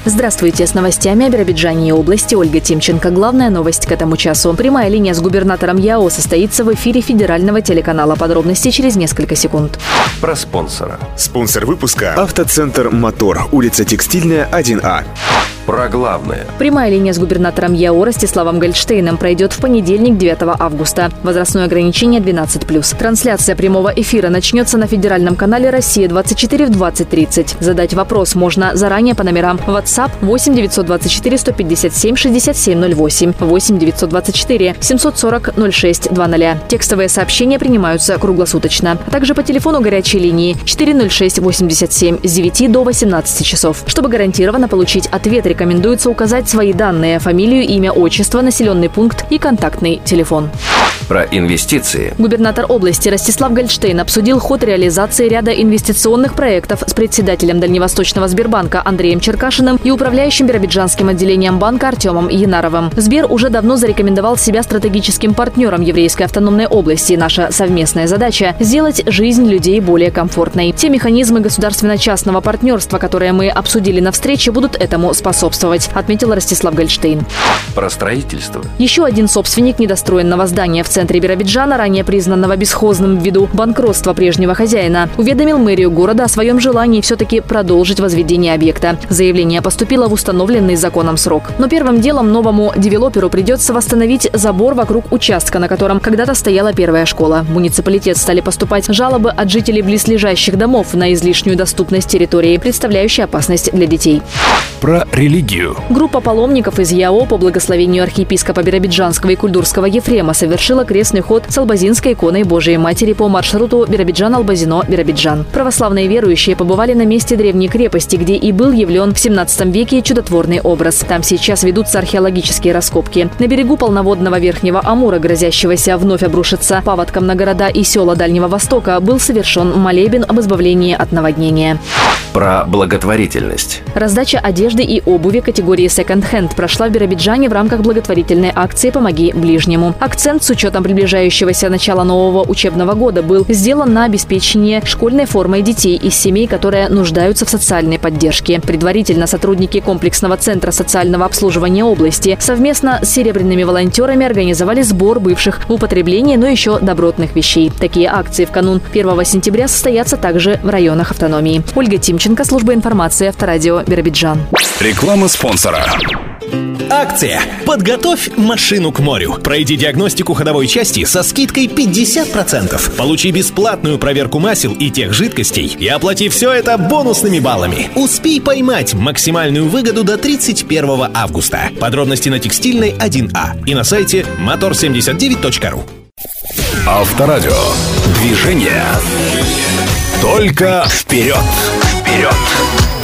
Здравствуйте, с новостями о Биробиджане и области Ольга Тимченко. Главная новость к этому часу. Прямая линия с губернатором ЯО состоится в эфире федерального телеканала. Подробности через несколько секунд. Про спонсора. Спонсор выпуска — Автоцентр «Мотор», улица Текстильная, 1А. Про главное. Прямая линия с губернатором ЯО Ростиславом Гольдштейном пройдет в понедельник, 9 августа. Возрастное ограничение 12+. Трансляция прямого эфира начнется на федеральном канале «Россия-24» в 20:30. Задать вопрос можно заранее по номерам WhatsApp 8 924 157 6708, 8 924 740 0620. Текстовые сообщения принимаются круглосуточно. А также по телефону горячей линии 406-87 с 9 до 18 часов. Чтобы гарантированно получить ответ, рекомендуется указать свои данные: фамилию, имя, отчество, населенный пункт и контактный телефон. Про инвестиции. Губернатор области Ростислав Гольдштейн обсудил ход реализации ряда инвестиционных проектов с председателем Дальневосточного Сбербанка Андреем Черкашиным и управляющим биробиджанским отделением банка Артемом Янаровым. Сбер уже давно зарекомендовал себя стратегическим партнером Еврейской автономной области. Наша совместная задача – сделать жизнь людей более комфортной. Те механизмы государственно-частного партнерства, которые мы обсудили на встрече, будут этому способствовать, отметил Ростислав Гольдштейн. Про строительство. Еще один собственник недостроенного здания в центре Биробиджана, ранее признанного бесхозным ввиду банкротства прежнего хозяина, уведомил мэрию города о своем желании все-таки продолжить возведение объекта. Заявление поступило в установленный законом срок. Но первым делом новому девелоперу придется восстановить забор вокруг участка, на котором когда-то стояла первая школа. В муниципалитет стали поступать жалобы от жителей близлежащих домов на излишнюю доступность территории, представляющей опасность для детей. Про религию. Группа паломников из ЯО по благословению архиепископа Биробиджанского и Кульдурского Ефрема совершила крестный ход с Албазинской иконой Божией Матери по маршруту Биробиджан-Албазино-Биробиджан. Православные верующие побывали на месте древней крепости, где и был явлен в 17 веке чудотворный образ. Там сейчас ведутся археологические раскопки. На берегу полноводного Верхнего Амура, грозящегося вновь обрушиться паводком на города и села Дальнего Востока, был совершен молебен об избавлении от наводнения. Про благотворительность. Раздача одежды и обуви категории секонд-хенд прошла в Биробиджане в рамках благотворительной акции «Помоги ближнему». Акцент с учетом приближающегося начала нового учебного года был сделан на обеспечение школьной формой детей из семей, которые нуждаются в социальной поддержке. Предварительно сотрудники комплексного центра социального обслуживания области совместно с серебряными волонтерами организовали сбор бывших в употреблении, но еще добротных вещей. Такие акции в канун 1 сентября состоятся также в районах автономии. Ольга Тимченко, служба информации, Авторадио, Биробиджан. Реклама спонсора. Акция «Подготовь машину к морю». Пройди диагностику ходовой части со скидкой 50%. Получи бесплатную проверку масел и тех жидкостей и оплати все это бонусными баллами. Успей поймать максимальную выгоду до 31 августа. Подробности на Текстильной 1А и на сайте motor79.ru. Авторадио. Движение. Только вперед. Вперед.